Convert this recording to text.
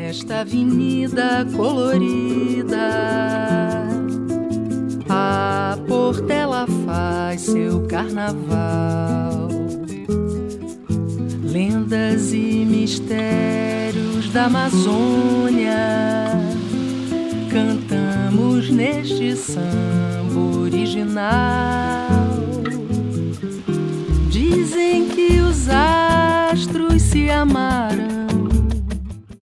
Nesta avenida colorida, a Portela faz seu carnaval. Lendas e mistérios da Amazônia cantamos neste samba original. Dizem que os astros se amaram